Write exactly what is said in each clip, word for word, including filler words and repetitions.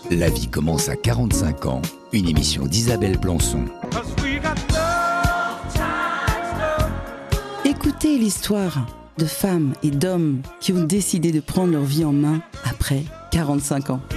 La vie commence à quarante-cinq ans, une émission d'Isabelle Plançon. Écoutez l'histoire de femmes et d'hommes qui ont décidé de prendre leur vie en main après quarante-cinq ans.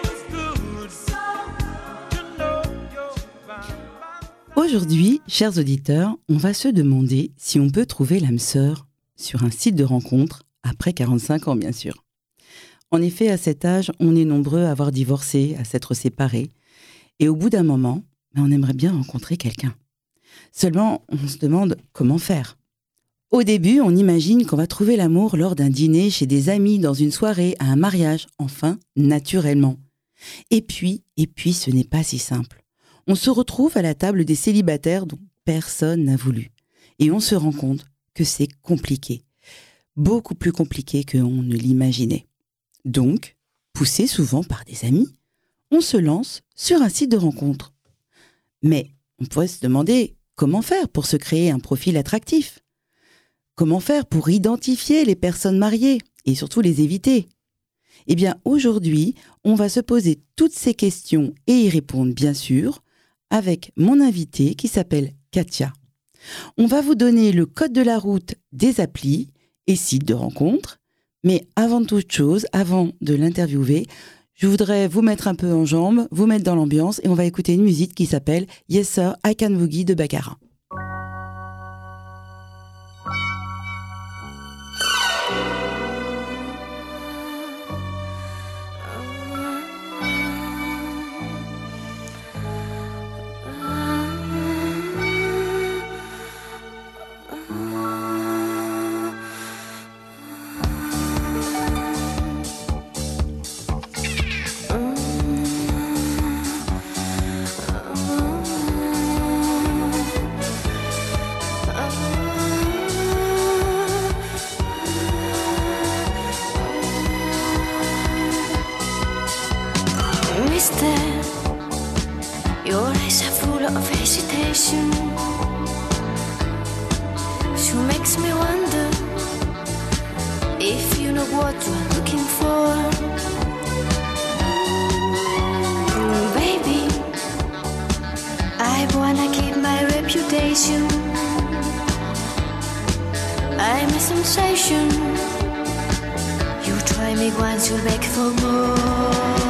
Aujourd'hui, chers auditeurs, on va se demander si on peut trouver l'âme sœur sur un site de rencontre après quarante-cinq ans, bien sûr. En effet, à cet âge, on est nombreux à avoir divorcé, à s'être séparés. Et au bout d'un moment, on aimerait bien rencontrer quelqu'un. Seulement, on se demande comment faire. Au début, on imagine qu'on va trouver l'amour lors d'un dîner chez des amis, dans une soirée, à un mariage, enfin, naturellement. Et puis, et puis, ce n'est pas si simple. On se retrouve à la table des célibataires dont personne n'a voulu. Et on se rend compte que c'est compliqué. Beaucoup plus compliqué qu'on ne l'imaginait. Donc, poussé souvent par des amis, on se lance sur un site de rencontre. Mais on pourrait se demander comment faire pour se créer un profil attractif ? Comment faire pour identifier les personnes mariées et surtout les éviter ? Eh bien, aujourd'hui, on va se poser toutes ces questions et y répondre, bien sûr, avec mon invitée qui s'appelle Katia. On va vous donner le code de la route des applis et sites de rencontres. Mais avant toute chose, avant de l'interviewer, je voudrais vous mettre un peu en jambes, vous mettre dans l'ambiance et on va écouter une musique qui s'appelle Yes Sir, I Can Boogie de Baccarat. Your eyes are full of hesitation. She makes me wonder if you know what you're looking for. Mm, baby, I wanna keep my reputation. I'm a sensation. You try me once, you'll beg for more.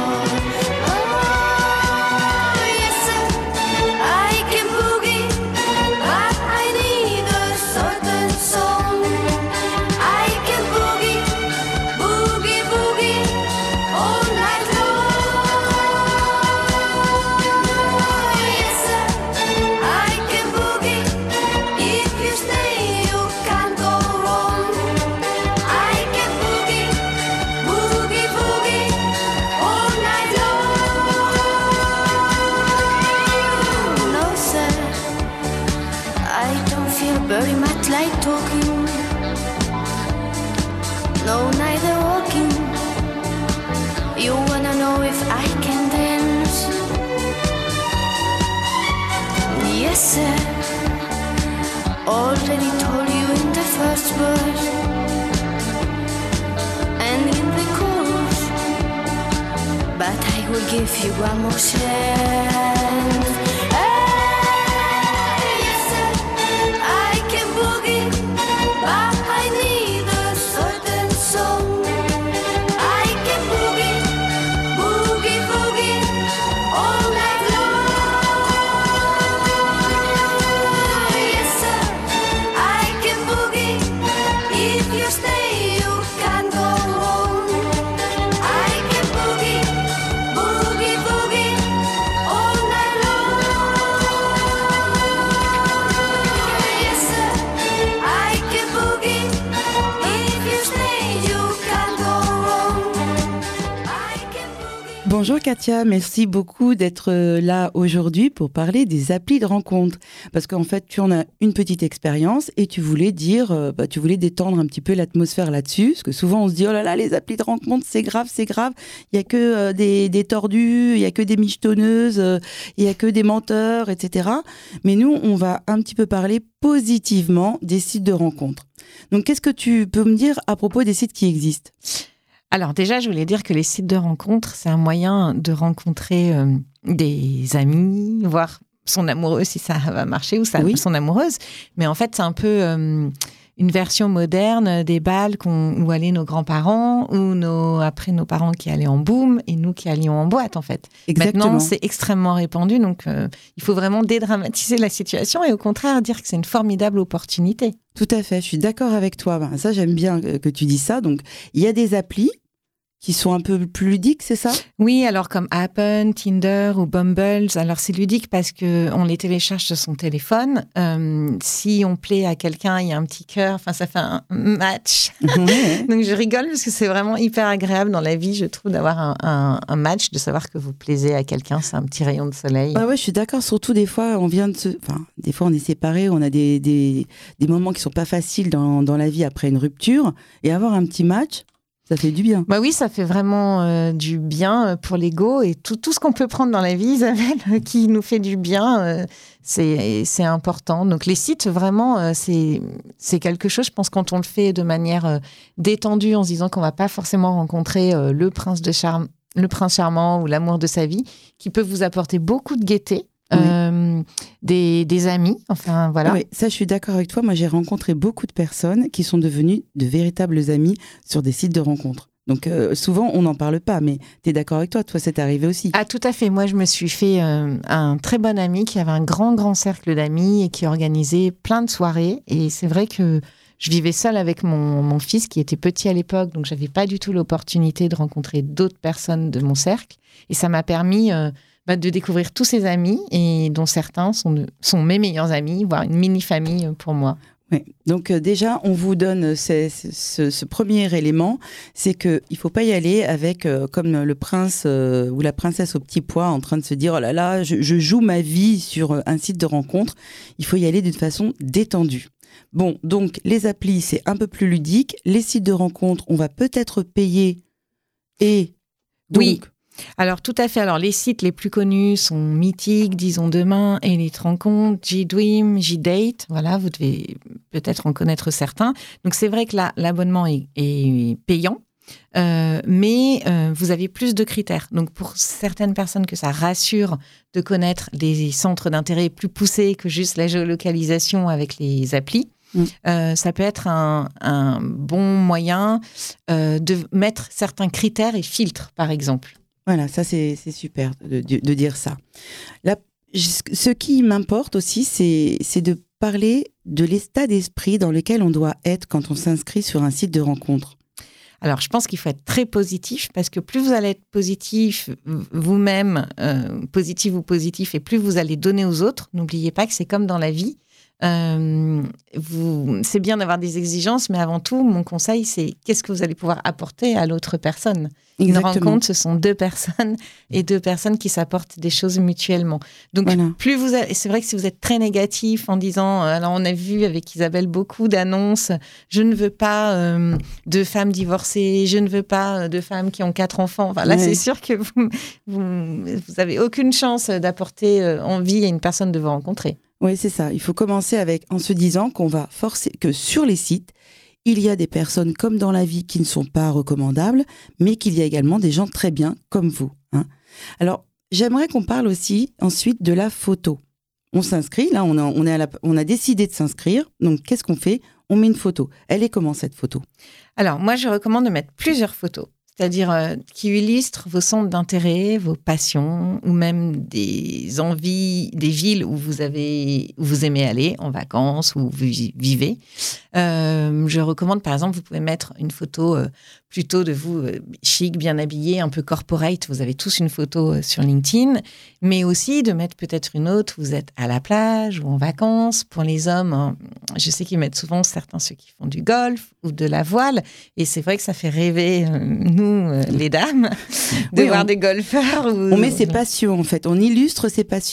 Very much like talking, no, neither walking. You wanna know if I can dance? Yes, sir, already told you in the first verse and in the chorus, but I will give you one more chance. Bonjour Katia, merci beaucoup d'être là aujourd'hui pour parler des applis de rencontre. Parce qu'en fait, tu en as une petite expérience et tu voulais dire, bah, tu voulais détendre un petit peu l'atmosphère là-dessus. Parce que souvent, on se dit, oh là là, les applis de rencontre, c'est grave, c'est grave. Il n'y a que euh, des, des tordus, il n'y a que des michetonneuses, euh, il n'y a que des menteurs, et cetera. Mais nous, on va un petit peu parler positivement des sites de rencontre. Donc, qu'est-ce que tu peux me dire à propos des sites qui existent ? Alors déjà, je voulais dire que les sites de rencontres, c'est un moyen de rencontrer euh, des amis, voir son amoureux si ça va marcher ou sa, Oui. son amoureuse. Mais en fait, c'est un peu euh, une version moderne des bals qu'on, où allaient nos grands-parents ou nos, après nos parents qui allaient en boom et nous qui allions en boîte, en fait. Exactement. Maintenant, c'est extrêmement répandu. Donc, euh, il faut vraiment dédramatiser la situation et au contraire dire que c'est une formidable opportunité. Tout à fait, je suis d'accord avec toi. Ben, ça, j'aime bien que tu dis ça. Donc, il y a des applis qui sont un peu plus ludiques, c'est ça ? Oui, alors comme Happen, Tinder ou Bumble, alors c'est ludique parce qu'on les télécharge sur son téléphone. Euh, si on plaît à quelqu'un, il y a un petit cœur, enfin ça fait un match. Ouais. Donc je rigole parce que c'est vraiment hyper agréable dans la vie, je trouve, d'avoir un, un, un match, de savoir que vous plaisez à quelqu'un, c'est un petit rayon de soleil. Ah ouais, je suis d'accord. Surtout des fois, on vient de se, enfin, des fois on est séparés, on a des, des, des moments qui sont pas faciles dans, dans la vie après une rupture, et avoir un petit match, ça fait du bien. Bah oui, ça fait vraiment euh, du bien pour l'ego et tout, tout ce qu'on peut prendre dans la vie, Isabelle, euh, qui nous fait du bien, euh, c'est, c'est important. Donc les sites, vraiment, euh, c'est, c'est quelque chose, je pense, quand on le fait de manière euh, détendue, en se disant qu'on va pas forcément rencontrer euh, le prince de charme, le prince charmant ou l'amour de sa vie, qui peut vous apporter beaucoup de gaieté. Oui. Euh, des, des amis, enfin voilà. Oui, ça je suis d'accord avec toi. Moi j'ai rencontré beaucoup de personnes qui sont devenues de véritables amis sur des sites de rencontres. Donc euh, souvent on n'en parle pas, mais tu es d'accord avec toi, toi c'est arrivé aussi. Ah tout à fait, moi je me suis fait euh, un très bon ami qui avait un grand grand cercle d'amis et qui organisait plein de soirées, et c'est vrai que je vivais seule avec mon, mon fils qui était petit à l'époque, donc j'avais pas du tout l'opportunité de rencontrer d'autres personnes de mon cercle, et ça m'a permis euh, bah, de découvrir tous ces amis, et dont certains sont, de, sont mes meilleurs amis, voire une mini-famille pour moi. Oui. Donc euh, déjà, on vous donne ce, ce, ce premier élément, c'est qu'il ne faut pas y aller avec, euh, comme le prince euh, ou la princesse au petit pois, en train de se dire « Oh là là, je, je joue ma vie sur un site de rencontre ». Il faut y aller d'une façon détendue. Bon, donc les applis, c'est un peu plus ludique. Les sites de rencontre, on va peut-être payer et donc... Oui. Alors, tout à fait. Alors, les sites les plus connus sont Mythique, Disons Demain, Elite Rencontre, J-Dream, J-Date. Voilà, vous devez peut-être en connaître certains. Donc, c'est vrai que là, l'abonnement est, est payant, euh, mais euh, vous avez plus de critères. Donc, pour certaines personnes que ça rassure de connaître des centres d'intérêt plus poussés que juste la géolocalisation avec les applis, Mmh. Euh, ça peut être un, un bon moyen euh, de mettre certains critères et filtres, par exemple. Voilà, ça c'est, c'est super de, de, de dire ça. Là, ce qui m'importe aussi, c'est, c'est de parler de l'état d'esprit dans lequel on doit être quand on s'inscrit sur un site de rencontre. Alors, je pense qu'il faut être très positif, parce que plus vous allez être positif vous-même, euh, positif ou positif, et plus vous allez donner aux autres. N'oubliez pas que c'est comme dans la vie. Euh, vous, c'est bien d'avoir des exigences, mais avant tout, mon conseil, c'est qu'est-ce que vous allez pouvoir apporter à l'autre personne. Exactement. Une rencontre, ce sont deux personnes et deux personnes qui s'apportent des choses mutuellement. Donc, voilà. plus vous avez, c'est vrai que si vous êtes très négatif en disant, alors on a vu avec Isabelle beaucoup d'annonces, je ne veux pas euh, de femmes divorcées, je ne veux pas de femmes qui ont quatre enfants. Enfin, là, ouais. C'est sûr que vous, vous, vous avez aucune chance d'apporter envie à une personne de vous rencontrer. Oui, c'est ça. Il faut commencer avec en se disant qu'on va forcer que sur les sites, il y a des personnes comme dans la vie qui ne sont pas recommandables, mais qu'il y a également des gens très bien comme vous. Hein. Alors, j'aimerais qu'on parle aussi ensuite de la photo. On s'inscrit, là, on a, on est à la, on a décidé de s'inscrire. Donc, qu'est-ce qu'on fait ? On met une photo. Elle est comment cette photo ? Alors, moi, je recommande de mettre plusieurs photos. C'est-à-dire euh, qui illustrent vos centres d'intérêt, vos passions, ou même des envies, des villes où vous avez, où vous aimez aller en vacances, où vous vivez. Euh, je recommande, par exemple, vous pouvez mettre une photo euh, plutôt de vous euh, chic, bien habillé, un peu corporate. Vous avez tous une photo euh, sur LinkedIn, mais aussi de mettre peut-être une autre. Vous êtes à la plage ou en vacances. Pour les hommes, hein, je sais qu'ils mettent souvent certains ceux qui font du golf ou de la voile, et c'est vrai que ça fait rêver euh, nous. Les dames, de oui, voir on, des golfeurs. Ou... On met ses passions, en fait. On illustre ses passions.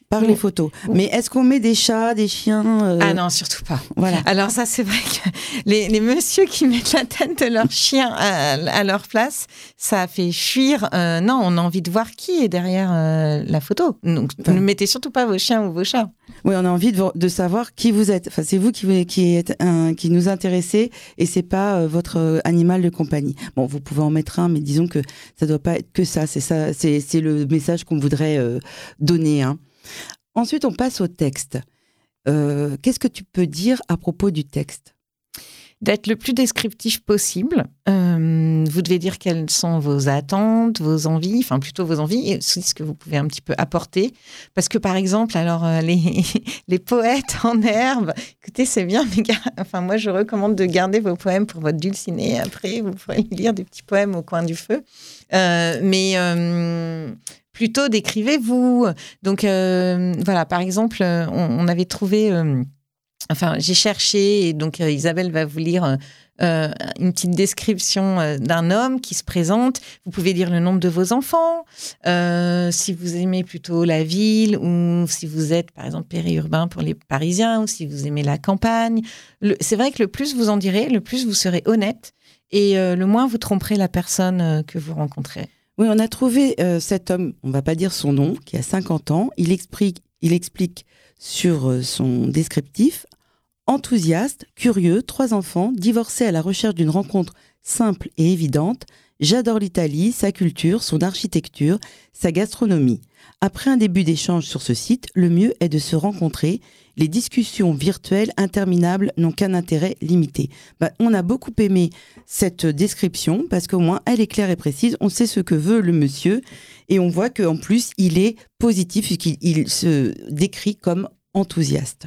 par Oui. les photos. Mais est-ce qu'on met des chats, des chiens euh, Ah non, surtout pas. Voilà. Alors ça, c'est vrai que les, les messieurs qui mettent la tête de leur chien à, à leur place, ça fait fuir. Euh, non, on a envie de voir qui est derrière euh, la photo. Donc, Enfin. ne mettez surtout pas vos chiens ou vos chats. Oui, on a envie de, de savoir qui vous êtes. Enfin, c'est vous qui, qui, êtes un, qui nous intéressez et c'est pas euh, votre euh, animal de compagnie. Bon, vous pouvez en mettre un, mais disons que ça doit pas être que ça. C'est ça, c'est, c'est le message qu'on voudrait euh, donner. Hein. Ensuite, on passe au texte. Euh, qu'est-ce que tu peux dire à propos du texte ? D'être le plus descriptif possible. Euh, vous devez dire quelles sont vos attentes, vos envies, enfin plutôt vos envies, et aussi ce que vous pouvez un petit peu apporter. Parce que par exemple, alors euh, les, les poètes en herbe, écoutez, c'est bien, mais gar- enfin moi je recommande de garder vos poèmes pour votre dulcinée. Après, vous pourrez lire des petits poèmes au coin du feu. Euh, mais euh, plutôt décrivez-vous. Donc euh, voilà, par exemple, on, on avait trouvé. Euh, Enfin, j'ai cherché, et donc euh, Isabelle va vous lire euh, une petite description euh, d'un homme qui se présente. Vous pouvez dire le nombre de vos enfants, euh, si vous aimez plutôt la ville, ou si vous êtes, par exemple, périurbain pour les Parisiens, ou si vous aimez la campagne. Le, c'est vrai que le plus vous en direz, le plus vous serez honnête, et euh, le moins vous tromperez la personne euh, que vous rencontrez. Oui, on a trouvé euh, cet homme, on va pas dire son nom, qui a cinquante ans. Il explique, il explique sur euh, son descriptif: enthousiaste, curieux, trois enfants, divorcé à la recherche d'une rencontre simple et évidente. J'adore l'Italie, sa culture, son architecture, sa gastronomie. Après un début d'échange sur ce site, le mieux est de se rencontrer. Les discussions virtuelles interminables n'ont qu'un intérêt limité. Bah, on a beaucoup aimé cette description parce qu'au moins elle est claire et précise. On sait ce que veut le monsieur et on voit qu'en plus il est positif puisqu'il il se décrit comme enthousiaste.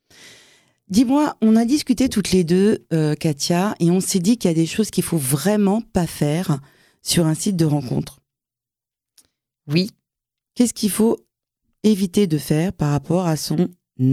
Dis-moi, on a discuté toutes les deux, euh, Katia, et on s'est dit qu'il y a des choses qu'il faut vraiment pas faire sur un site de rencontre. Oui. Qu'est-ce qu'il faut éviter de faire par rapport à son âge ?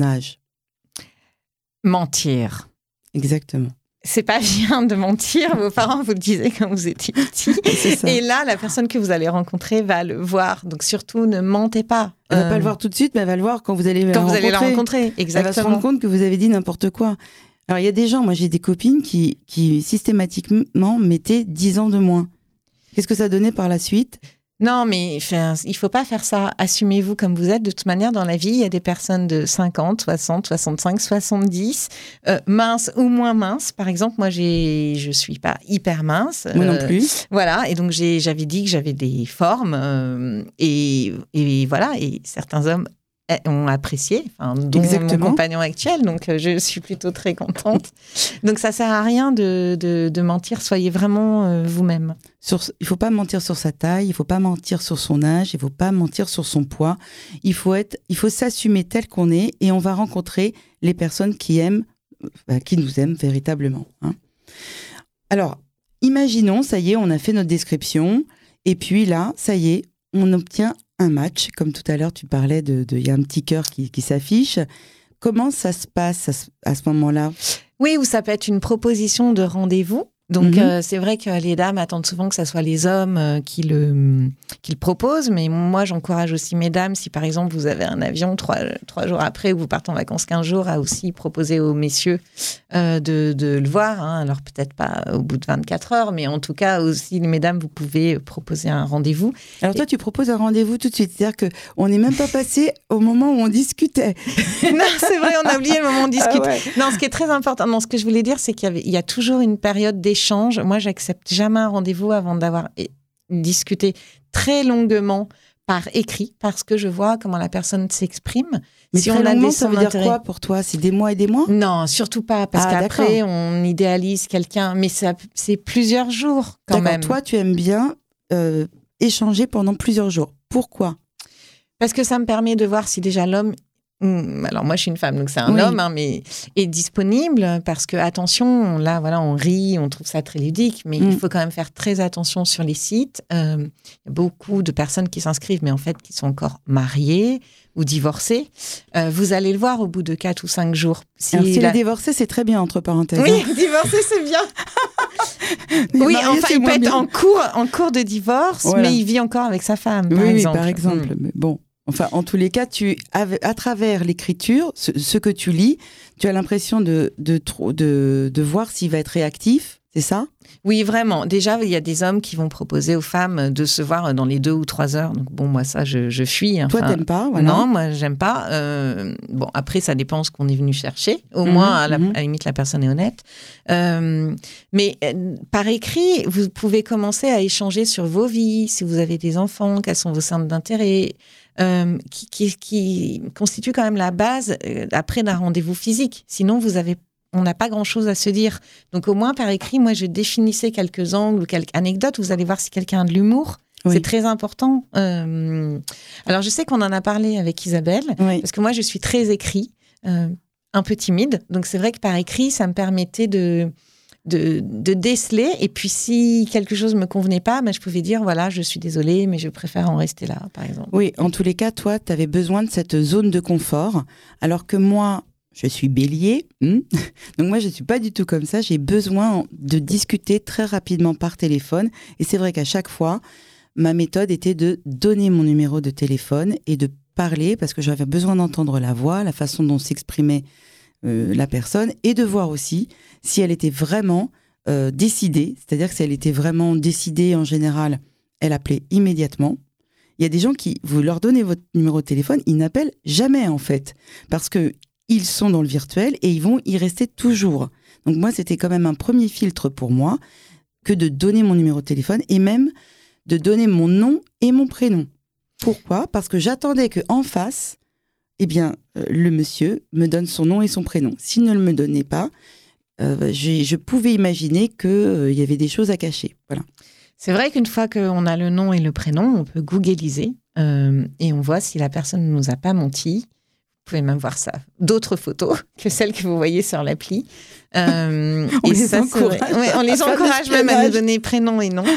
Mentir. Exactement. C'est pas bien de mentir. Vos parents vous le disaient quand vous étiez petit. C'est ça. Et là, la personne que vous allez rencontrer va le voir. Donc surtout, ne mentez pas. Elle va Euh, pas le voir tout de suite, mais elle va le voir quand vous allez la quand vous rencontrer. allez la rencontrer. Elle va se Exactement. rendre compte que vous avez dit n'importe quoi. Alors, il y a des gens, moi j'ai des copines qui, qui systématiquement mettaient dix ans de moins. Qu'est-ce que ça donnait par la suite ? Non, mais enfin, il faut pas faire ça. Assumez-vous comme vous êtes. De toute manière, dans la vie, il y a des personnes de cinquante, soixante, soixante-cinq, soixante-dix, euh, minces ou moins minces. Par exemple, moi, j'ai, je suis pas hyper mince. Moi non Euh, plus. Voilà, et donc j'ai, j'avais dit que j'avais des formes, euh, et, et voilà, et certains hommes ont apprécié, enfin, dont Exactement. mon compagnon actuel, donc euh, je suis plutôt très contente. Donc ça sert à rien de, de, de mentir, soyez vraiment euh, vous-même. Sur, il faut pas mentir sur sa taille, il faut pas mentir sur son âge, il faut pas mentir sur son poids. Il faut être, il faut s'assumer tel qu'on est et on va rencontrer les personnes qui aiment, bah, qui nous aiment véritablement. Hein. Alors, imaginons, ça y est, on a fait notre description et puis là, ça y est, on obtient un match. Comme tout à l'heure, tu parlais de, de, il y a un petit cœur qui, qui s'affiche. Comment ça se passe à ce, à ce moment-là ? Oui, ou ça peut être une proposition de rendez-vous. Donc, Mhm. euh, c'est vrai que les dames attendent souvent que ce soit les hommes euh, qui, le, qui le proposent. Mais moi, j'encourage aussi mes dames, si par exemple vous avez un avion trois, trois jours après ou vous partez en vacances quinze jours, à aussi proposer aux messieurs euh, de, de le voir. Hein. Alors, peut-être pas au bout de vingt-quatre heures, mais en tout cas, aussi, mesdames, vous pouvez proposer un rendez-vous. Alors toi, tu proposes un rendez-vous tout de suite. C'est-à-dire qu'on n'est même pas passé au moment où on discutait. Non, c'est vrai, on a oublié le moment où on discute. Ah ouais. Non, ce qui est très important, non, ce que je voulais dire, c'est qu'il y, avait, il y a toujours une période d'échange. Moi, j'accepte jamais un rendez-vous avant d'avoir é- discuté très longuement par écrit, parce que je vois comment la personne s'exprime. Mais si très on a longuement, des ça veut son dire intérêt. quoi pour toi ? C'est des mois et des mois ? Non, surtout pas, parce Ah, qu'après, d'accord. on idéalise quelqu'un, mais ça, c'est plusieurs jours quand D'accord, même. toi, tu aimes bien euh, échanger pendant plusieurs jours. Pourquoi ? Parce que ça me permet de voir si déjà l'homme, hum, alors moi je suis une femme donc c'est un Oui. homme, hein, mais est disponible, parce que attention, là voilà on rit, on trouve ça très ludique, mais Mm. il faut quand même faire très attention sur les sites. Euh, Il y a beaucoup de personnes qui s'inscrivent, mais en fait qui sont encore mariées ou divorcées. Euh, vous allez le voir au bout de quatre ou cinq jours. Si Alors, si la- les divorcés, c'est très bien, entre parenthèses. Oui, hein. divorcé, c'est bien. Les Oui, mariés, enfin, c'est il peut moins être bien. en cours, en cours de divorce, Voilà. mais il vit encore avec sa femme, par Oui, oui, exemple. par exemple. Mm. Mais bon, Enfin, en tous les cas, tu, à travers l'écriture, ce, ce que tu lis, tu as l'impression de, de, de, de voir s'il va être réactif, c'est ça ? Oui, vraiment. Déjà, il y a des hommes qui vont proposer aux femmes de se voir dans les deux ou trois heures. Donc bon, moi, ça, je, je fuis. Enfin, toi, t'aimes pas, voilà. Non, moi, j'aime pas. Euh, bon, après, ça dépend ce qu'on est venu chercher. Au mmh, moins, à la, mmh. à la limite, la personne est honnête. Euh, mais euh, par écrit, vous pouvez commencer à échanger sur vos vies, si vous avez des enfants, quels sont vos centres d'intérêt, euh, qui, qui, qui constituent quand même la base euh, après d'un rendez-vous physique. Sinon, vous avez on n'a pas grand-chose à se dire. Donc, au moins, par écrit, moi, je définissais quelques angles ou quelques anecdotes. Vous allez voir si quelqu'un a de l'humour. Oui. C'est très important. Euh... Alors, je sais qu'on en a parlé avec Isabelle, oui. parce que moi, je suis très écrit, euh, un peu timide. Donc, c'est vrai que par écrit, ça me permettait de, de, de déceler. Et puis, si quelque chose ne me convenait pas, ben, je pouvais dire, voilà, je suis désolée, mais je préfère en rester là, par exemple. Oui, en tous les cas, toi, tu avais besoin de cette zone de confort, alors que moi... Je suis bélier, hmm donc moi je ne suis pas du tout comme ça, j'ai besoin de discuter très rapidement par téléphone et c'est vrai qu'à chaque fois, ma méthode était de donner mon numéro de téléphone et de parler parce que j'avais besoin d'entendre la voix, la façon dont s'exprimait euh, la personne et de voir aussi si elle était vraiment euh, décidée, c'est-à-dire que si elle était vraiment décidée en général, elle appelait immédiatement. Il y a des gens qui, vous leur donnez votre numéro de téléphone, ils n'appellent jamais en fait, parce que ils sont dans le virtuel et ils vont y rester toujours. Donc moi, c'était quand même un premier filtre pour moi que de donner mon numéro de téléphone et même de donner mon nom et mon prénom. Pourquoi ? Parce que j'attendais qu'en face, eh bien, euh, le monsieur me donne son nom et son prénom. S'il ne me donnait pas, euh, je, je pouvais imaginer qu'il euh, y avait des choses à cacher. Voilà. C'est vrai qu'une fois qu'on a le nom et le prénom, on peut googliser euh, et on voit si la personne ne nous a pas menti. Vous pouvez même voir ça. D'autres photos que celles que vous voyez sur l'appli. Euh, on, et les ça, encourage ouais, on les encourage même à nous donner prénom et nom.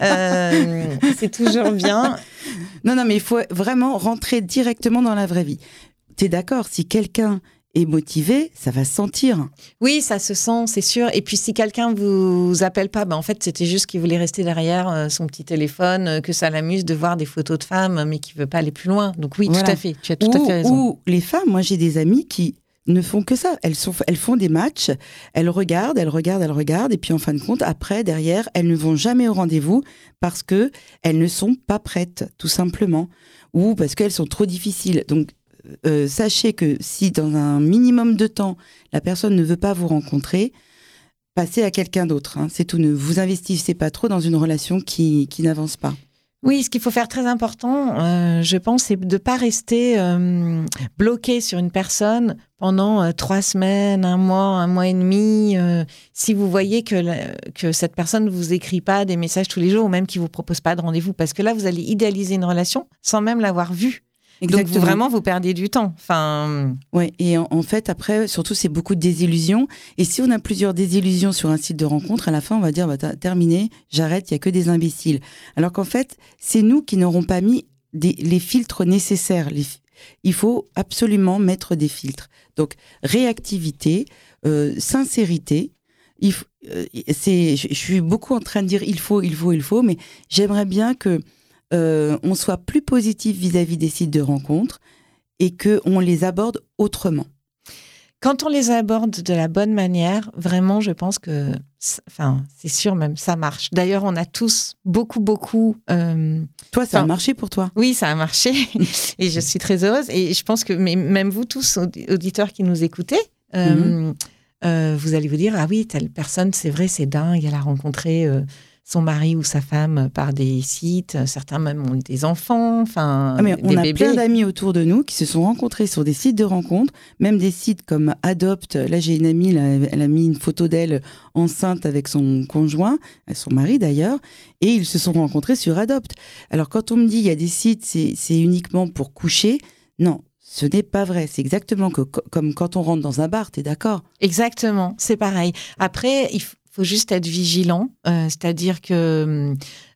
Euh, c'est toujours bien. Non, non, mais il faut vraiment rentrer directement dans la vraie vie. Tu es d'accord, si quelqu'un est motivé, ça va se sentir. Oui, ça se sent, c'est sûr. Et puis, si quelqu'un vous appelle pas, ben en fait, c'était juste qu'il voulait rester derrière euh, son petit téléphone, euh, que ça l'amuse de voir des photos de femmes, mais qui veut pas aller plus loin. Donc oui, voilà. Tout à fait. Tu as tout ou, à fait raison. Ou les femmes, moi, j'ai des amies qui ne font que ça. Elles, sont, elles font des matchs, elles regardent, elles regardent, elles regardent, et puis en fin de compte, après, derrière, elles ne vont jamais au rendez-vous parce que elles ne sont pas prêtes, tout simplement, ou parce qu'elles sont trop difficiles. Donc, Euh, sachez que si dans un minimum de temps, la personne ne veut pas vous rencontrer, passez à quelqu'un d'autre. Hein. C'est tout. Ne vous investissez pas trop dans une relation qui, qui n'avance pas. Oui, ce qu'il faut faire très important, euh, je pense, c'est de ne pas rester euh, bloqué sur une personne pendant euh, trois semaines, un mois, un mois et demi. Euh, si vous voyez que, la, que cette personne ne vous écrit pas des messages tous les jours ou même qu'il ne vous propose pas de rendez-vous, parce que là, vous allez idéaliser une relation sans même l'avoir vue. Exactement. Donc, vraiment, vous perdez du temps. Enfin... Oui, et en, en fait, après, surtout, c'est beaucoup de désillusions. Et si on a plusieurs désillusions sur un site de rencontre, à la fin, on va dire, bah, terminé, j'arrête, il n'y a que des imbéciles. Alors qu'en fait, c'est nous qui n'aurons pas mis des, les filtres nécessaires. Les, il faut absolument mettre des filtres. Donc, réactivité, euh, sincérité. Il, euh, c'est, je, je suis beaucoup en train de dire il faut, il faut, il faut, mais j'aimerais bien que Euh, on soit plus positif vis-à-vis des sites de rencontres et qu'on les aborde autrement. Quand on les aborde de la bonne manière, vraiment, je pense que, enfin, c'est sûr même, ça marche. D'ailleurs, on a tous beaucoup, beaucoup... Euh, toi, ça a marché pour toi ? Oui, ça a marché et je suis très heureuse. Et je pense que mais même vous tous, auditeurs qui nous écoutez, euh, mm-hmm. euh, vous allez vous dire, ah oui, telle personne, c'est vrai, c'est dingue, elle a rencontré... Euh, son mari ou sa femme par des sites, certains même ont des enfants, enfin ah mais des on a bébés. Plein d'amis autour de nous qui se sont rencontrés sur des sites de rencontres, même des sites comme Adopt. Là, j'ai une amie, là, elle a mis une photo d'elle enceinte avec son conjoint, son mari d'ailleurs, et ils se sont rencontrés sur Adopt. Alors quand on me dit il y a des sites, c'est, c'est uniquement pour coucher, non. Ce n'est pas vrai. C'est exactement que, comme quand on rentre dans un bar, t'es d'accord ? Exactement, c'est pareil. Après, il faut... Il faut juste être vigilant, euh, c'est-à-dire que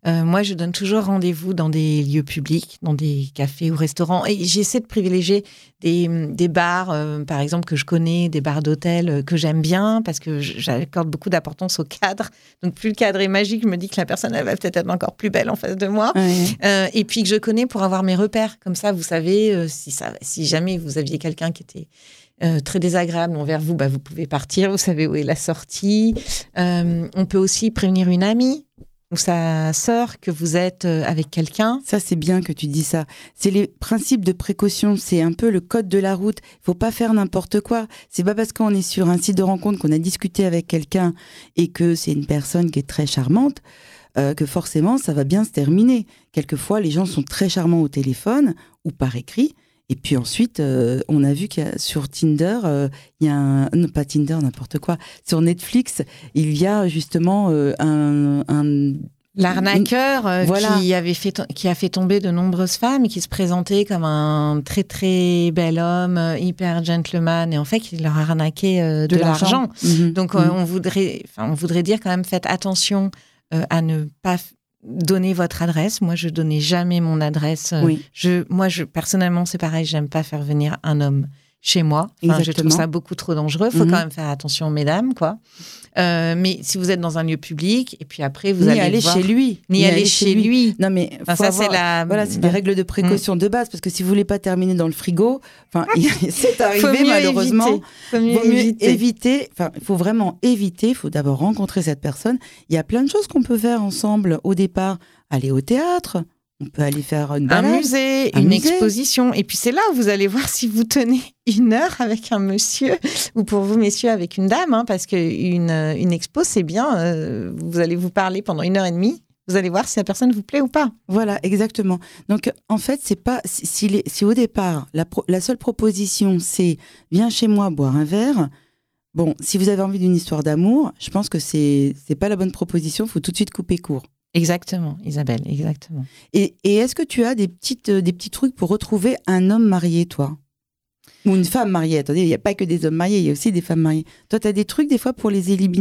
Euh, moi, je donne toujours rendez-vous dans des lieux publics, dans des cafés ou restaurants. Et j'essaie de privilégier des, des bars, euh, par exemple, que je connais, des bars d'hôtel euh, que j'aime bien, parce que j'accorde beaucoup d'importance au cadre. Donc, plus le cadre est magique, je me dis que la personne, elle va peut-être être encore plus belle en face de moi. Ouais. Euh, et puis que je connais pour avoir mes repères. Comme ça, vous savez, euh, si, ça, si jamais vous aviez quelqu'un qui était euh, très désagréable envers vous, bah, vous pouvez partir, vous savez où est la sortie. Euh, on peut aussi prévenir une amie ou sa sœur que vous êtes avec quelqu'un. Ça, c'est bien que tu dis ça. C'est les principes de précaution. C'est un peu le code de la route. Il faut pas faire n'importe quoi. C'est pas parce qu'on est sur un site de rencontre, qu'on a discuté avec quelqu'un et que c'est une personne qui est très charmante, euh, que forcément, ça va bien se terminer. Quelquefois, les gens sont très charmants au téléphone ou par écrit. Et puis ensuite, euh, on a vu qu'il y a sur Tinder, euh, il y a un... Non, pas Tinder, n'importe quoi. Sur Netflix, il y a justement euh, un... un... L'arnaqueur euh, voilà. qui, avait fait to- qui a fait tomber de nombreuses femmes et qui se présentait comme un très très bel homme, euh, hyper gentleman, et en fait, il leur a arnaqué euh, de, de l'argent. l'argent. Mmh. Donc, euh, mmh. on, voudrait, on voudrait dire quand même, faites attention euh, à ne pas... F- Donnez votre adresse. Moi, je donnais jamais mon adresse. Oui. Je, moi, je, personnellement, c'est pareil. J'aime pas faire venir un homme chez moi. Enfin, je trouve ça beaucoup trop dangereux. Il faut mmh. quand même faire attention, mesdames, quoi. Euh, mais si vous êtes dans un lieu public, et puis après, vous ni allez aller voir... chez lui. Ni, ni aller, aller chez lui. lui. Non, mais enfin, ça, avoir... c'est la... Voilà, c'est des règles de précaution mmh. de base, parce que si vous voulez pas terminer dans le frigo, enfin, c'est arrivé, malheureusement. Il faut mieux vaut mieux éviter. éviter. Enfin, il faut vraiment éviter. Il faut d'abord rencontrer cette personne. Il y a plein de choses qu'on peut faire ensemble au départ. Aller au théâtre, on peut aller faire une balade, un musée, un une musée. exposition. Et puis c'est là où vous allez voir si vous tenez une heure avec un monsieur ou pour vous, messieurs, avec une dame. Hein, parce qu'une une expo, c'est bien. Euh, vous allez vous parler pendant une heure et demie. Vous allez voir si la personne vous plaît ou pas. Voilà, exactement. Donc, en fait, c'est pas si, si, les, si au départ, la, pro, la seule proposition, c'est « viens chez moi boire un verre », bon, si vous avez envie d'une histoire d'amour, je pense que c'est c'est pas la bonne proposition. Il faut tout de suite couper court. Exactement, Isabelle, exactement. Et, et est-ce que tu as des, petites, euh, des petits trucs pour retrouver un homme marié, toi ? Ou une femme mariée ? Attendez, il n'y a pas que des hommes mariés, il y a aussi des femmes mariées. Toi, tu as des trucs, des fois, pour les éliminer ?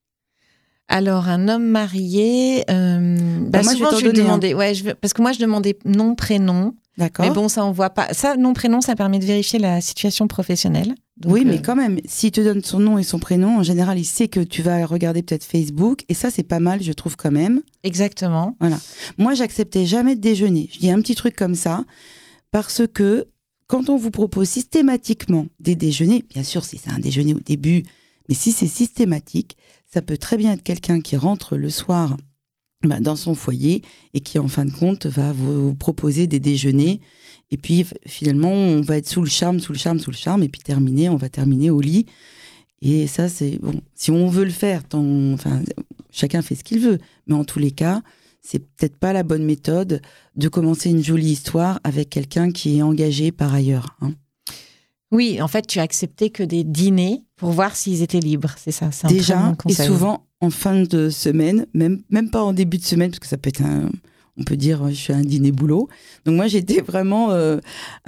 Alors, un homme marié, euh, bah, bah, moi, souvent, je vais, je vais demander, ouais, je veux, parce que moi, je demandais nom, prénom. D'accord. Mais bon, ça, on voit pas. Ça, nom, prénom, ça permet de vérifier la situation professionnelle. Donc, oui, euh... mais quand même, s'il te donne son nom et son prénom, en général, il sait que tu vas regarder peut-être Facebook. Et ça, c'est pas mal, je trouve, quand même. Exactement. Voilà. Moi, j'acceptais jamais de déjeuner. Je dis un petit truc comme ça, parce que quand on vous propose systématiquement des déjeuners, bien sûr, si c'est un déjeuner au début, mais si c'est systématique, ça peut très bien être quelqu'un qui rentre le soir bah, dans son foyer et qui, en fin de compte, va vous proposer des déjeuners. Et puis, finalement, on va être sous le charme, sous le charme, sous le charme. Et puis, terminer, on va terminer au lit. Et ça, c'est bon. Si on veut le faire, tant, enfin, chacun fait ce qu'il veut. Mais en tous les cas, c'est peut-être pas la bonne méthode de commencer une jolie histoire avec quelqu'un qui est engagé par ailleurs. Hein. Oui, en fait, tu as accepté que des dîners pour voir s'ils étaient libres, c'est ça. C'est un Déjà, très bon conseil. Et souvent en fin de semaine, même, même pas en début de semaine, parce que ça peut être un, on peut dire, je suis à un dîner boulot. Donc moi, j'étais vraiment euh,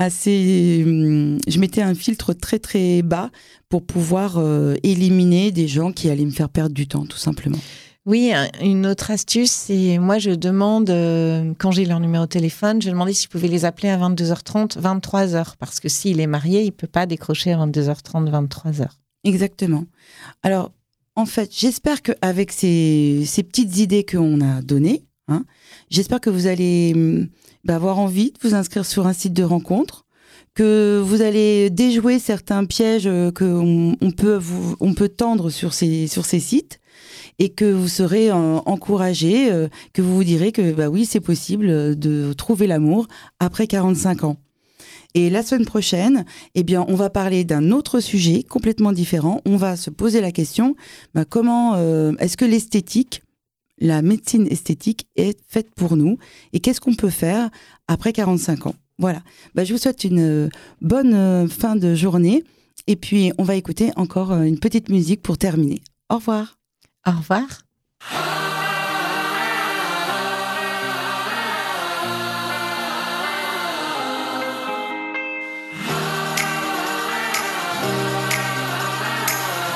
assez, euh, je mettais un filtre très très bas pour pouvoir euh, éliminer des gens qui allaient me faire perdre du temps, tout simplement. Oui, une autre astuce, c'est moi je demande, euh, quand j'ai leur numéro de téléphone, je demandais si je pouvais les appeler à vingt-deux heures trente, vingt-trois heures, parce que s'il est marié, il ne peut pas décrocher à vingt-deux heures trente, vingt-trois heures. Exactement. Alors, en fait, j'espère qu'avec ces, ces petites idées qu'on a données, hein, j'espère que vous allez bah, avoir envie de vous inscrire sur un site de rencontre, que vous allez déjouer certains pièges qu'on on peut, vous, on peut tendre sur ces, sur ces sites, et que vous serez euh, encouragé, euh, que vous vous direz que bah oui, c'est possible de trouver l'amour après quarante-cinq ans. Et la semaine prochaine, eh bien, on va parler d'un autre sujet complètement différent. On va se poser la question, bah, comment euh, est-ce que l'esthétique, la médecine esthétique est faite pour nous et qu'est-ce qu'on peut faire après quarante-cinq ans. Voilà. Bah, je vous souhaite une bonne euh, fin de journée et puis on va écouter encore euh, une petite musique pour terminer. Au revoir. Au revoir.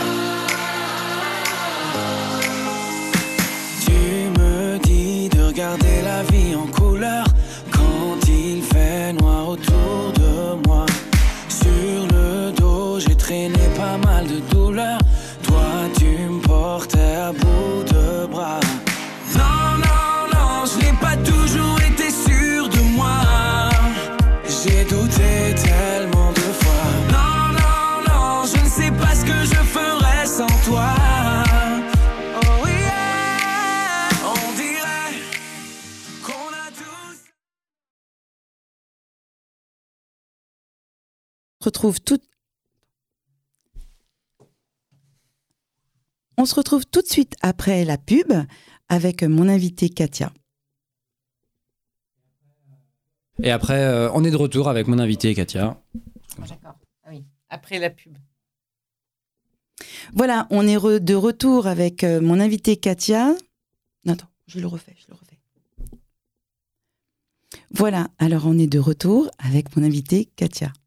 Tu me dis de regarder retrouve tout... On se retrouve tout de suite après la pub avec mon invitée Katia. Et après, euh, on est de retour avec mon invitée Katia. Ah, d'accord. Ah oui. Après la pub. Voilà, on est re- de retour avec euh, mon invitée Katia. Non, attends, je le refais, je le refais. Voilà, alors on est de retour avec mon invitée Katia.